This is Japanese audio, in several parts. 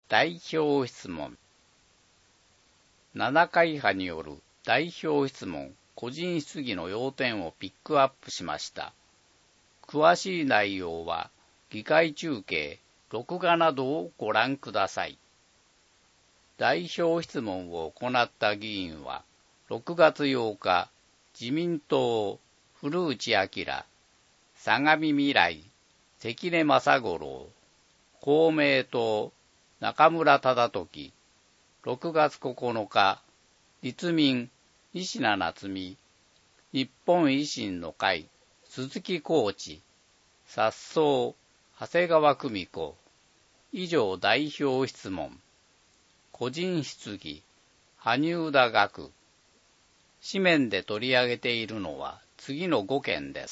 代表質問。7会派による代表質問、個人質疑の要点をピックアップしました。詳しい内容は議会中継、録画などをご覧ください。代表質問を行った議員は、6月8日、自民党、古内明、相模未来、関根正五郎、公明党、中村忠時、6月9日、立民、西名夏美、日本維新の会、鈴木浩地、殺走、長谷川久美子、以上代表質問。個人質疑、萩生田学。紙面で取り上げているのは次の5件です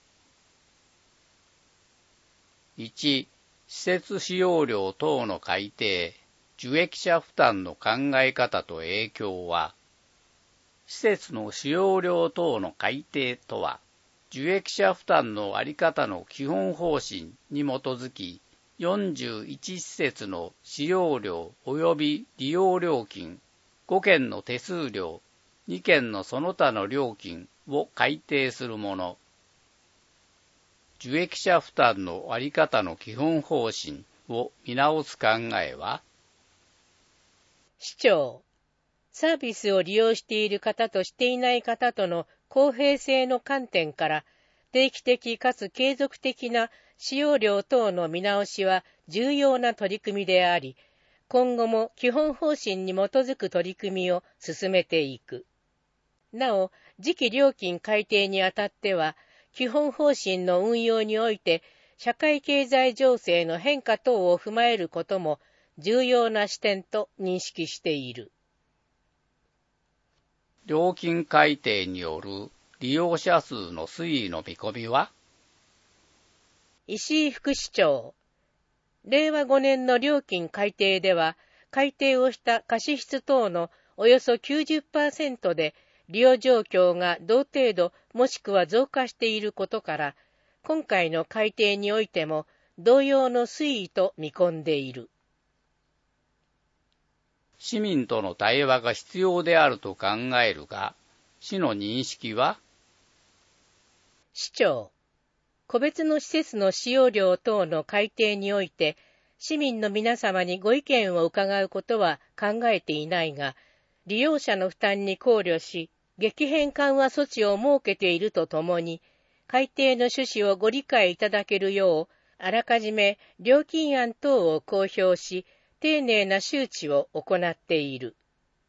。1、施設使用料等の改定、受益者負担の考え方と影響は、施設の使用料等の改定とは、受益者負担のあり方の基本方針に基づき、41施設の使用料及び利用料金、5件の手数料、2件のその他の料金を改定するもの。受益者負担のあり方の基本方針を見直す考えは、 市長、サービスを利用している方としていない方との公平性の観点から、定期的かつ継続的な使用料等の見直しは重要な取り組みであり、今後も基本方針に基づく取り組みを進めていく。なお、次期料金改定にあたっては、基本方針の運用において、社会経済情勢の変化等を踏まえることも重要な視点と認識している。 料金改定による利用者数の推移の見込みは？ 石井副市長、令和5年の料金改定では、改定をした貸出等のおよそ 90% で利用状況が同程度もしくは増加していることから、今回の改定においても同様の推移と見込んでいる。 市民との対話が必要であると考えるが、市の認識は？ 市長、個別の施設の使用料等の改定において、市民の皆様にご意見を伺うことは考えていないが、利用者の負担に考慮し、激変緩和措置を設けているとともに、改定の趣旨をご理解いただけるよう、あらかじめ料金案等を公表し、丁寧な周知を行っている。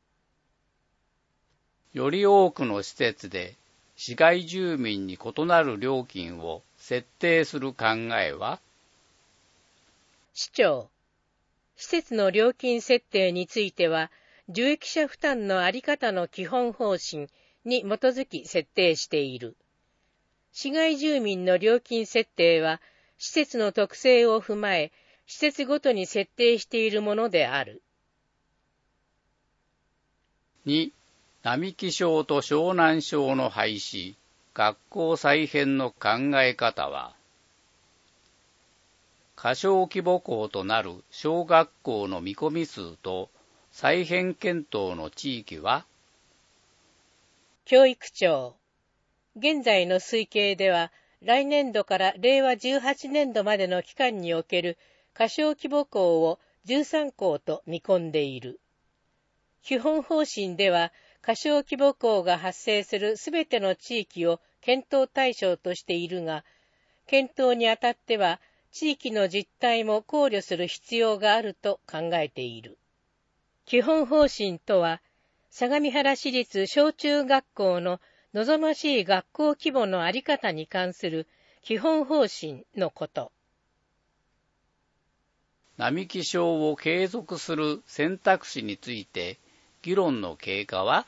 より多くの施設で市街住民に異なる料金を設定する考えは？ 市長、施設の料金設定については、受益者負担のあり方の基本方針に基づき設定している。市街住民の料金設定は、施設の特性を踏まえ、施設ごとに設定しているものである。 2、並木症と湘南症の廃止、学校再編の考え方は、過小規模校となる小学校の見込み数と再編検討の地域は？ 教育庁、現在の推計では、来年度から令和18年度までの期間における過小規模校を13校と見込んでいる。基本方針では、過小規模校が発生するすべての地域を検討対象としているが、検討にあたっては、地域の実態も考慮する必要があると考えている。基本方針とは、相模原市立小中学校の望ましい学校規模のあり方に関する基本方針のこと。 並木症を継続する選択肢について議論の経過は？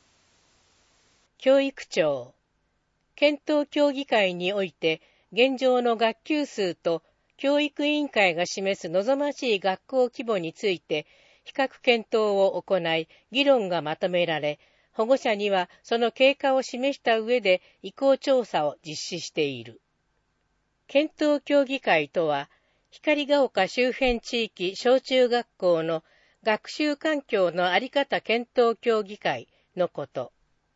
教育庁、検討協議会において現状の学級数と教育委員会が示す望ましい学校規模について比較検討を行い議論がまとめられ、保護者にはその経過を示した上で意向調査を実施している。検討協議会とは、 光が丘周辺地域小中学校の学習環境のあり方検討協議会のこと。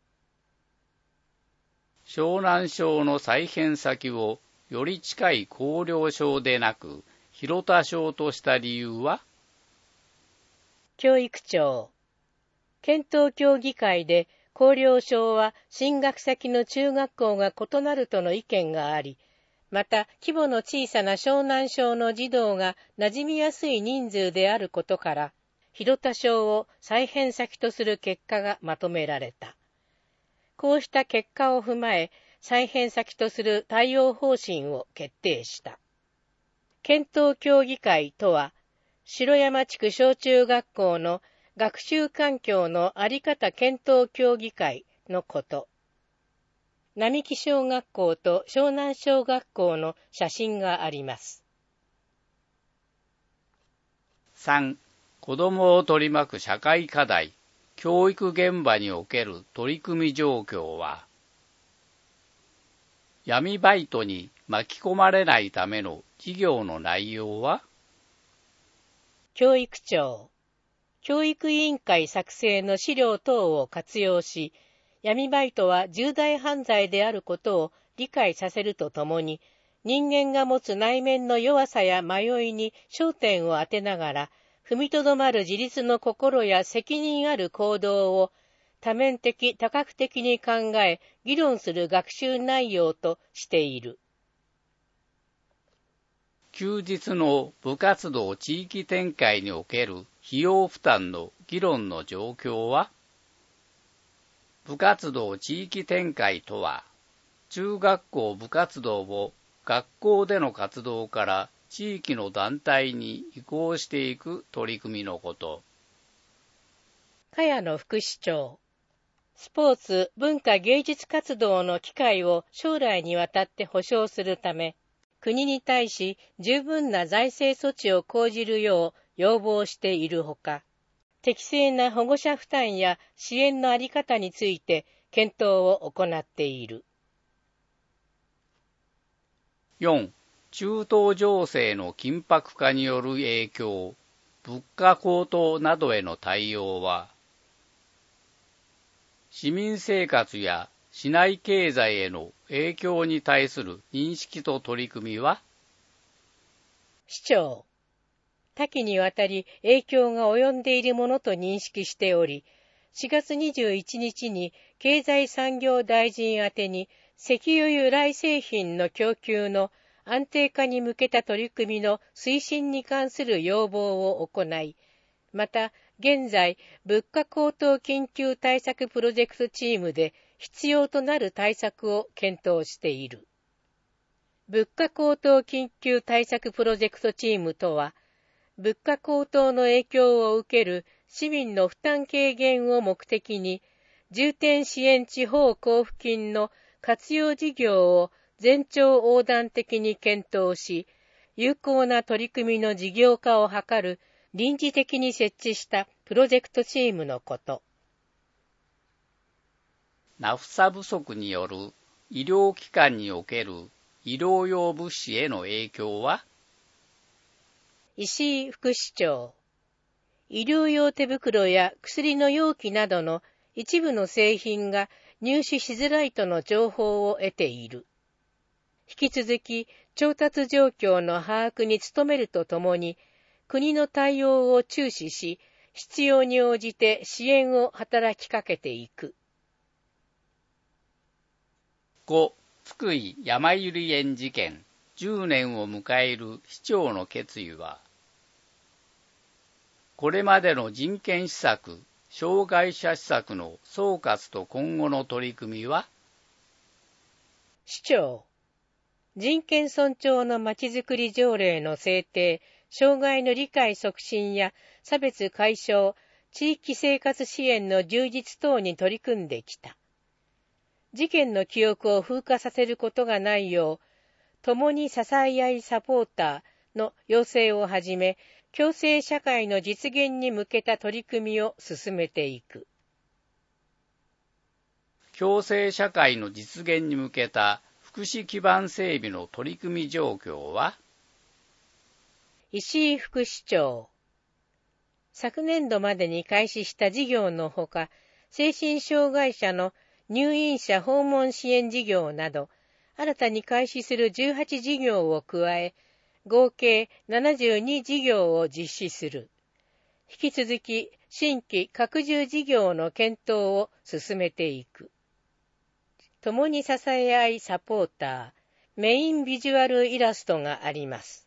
湘南省の再編先をより近い広陵省でなく広田省とした理由は？ 教育長。検討協議会で広陵省は進学先の中学校が異なるとの意見があり、また規模の小さな湘南省の児童が馴染みやすい人数であることから、広田省を再編先とする結果がまとめられた。こうした結果を踏まえ、再編先とする対応方針を決定した。検討協議会とは、城山地区小中学校の学習環境のあり方検討協議会のこと。並木小学校と湘南小学校の写真があります。 3. 子どもを取り巻く社会課題、教育現場における取り組み状況は？闇バイトに巻き込まれないための事業の内容は？ 教育長。教育委員会作成の資料等を活用し、闇バイトは重大犯罪であることを理解させるとともに、人間が持つ内面の弱さや迷いに焦点を当てながら、踏みとどまる自立の心や責任ある行動を多面的多角的に考え、議論する学習内容としている。 休日の部活動地域展開における費用負担の議論の状況は？部活動地域展開とは、中学校部活動を学校での活動から地域の団体に移行していく取り組みのこと。 茅野副市長。スポーツ、文化芸術活動の機会を将来にわたって保障するため、国に対し十分な財政措置を講じるよう要望しているほか、適正な保護者負担や支援のあり方について検討を行っている。 4. 中東情勢の緊迫化による影響、物価高騰などへの対応は？市民生活や市内経済への影響に対する認識と取り組みは？ 市長。多岐にわたり影響が及んでいるものと認識しており、4月21日に経済産業大臣宛てに石油由来製品の供給の安定化に向けた取り組みの推進に関する要望を行い、また現在物価高騰緊急対策プロジェクトチームで必要となる対策を検討している。物価高騰緊急対策プロジェクトチームとは、物価高騰の影響を受ける市民の負担軽減を目的に、重点支援地方交付金の活用事業を全庁横断的に検討し、有効な取り組みの事業化を図る臨時的に設置したプロジェクトチームのこと。 ナフサ不足による医療機関における医療用物資への影響は？ 石井副市長。医療用手袋や薬の容器などの一部の製品が入手しづらいとの情報を得ている。引き続き調達状況の把握に努めるとともに、国の対応を注視し、必要に応じて支援を働きかけていく。 5. 津久井やまゆり園事件10年を迎える市長の決意は？これまでの人権施策、障害者施策の総括と今後の取り組みは？ 市長。人権尊重のまちづくり条例の制定、障害の理解促進や差別解消、地域生活支援の充実等に取り組んできた。事件の記憶を風化させることがないよう、共に支え合いサポーターの要請をはじめ、共生社会の実現に向けた取り組みを進めていく。 共生社会の実現に向けた福祉基盤整備の取り組み状況は？ 石井副市長。昨年度までに開始した事業のほか、精神障害者の入院者訪問支援事業など、新たに開始する18事業を加え、合計72事業を実施する。引き続き、新規拡充事業の検討を進めていく。共に支え合いサポーター、メインビジュアルイラストがあります。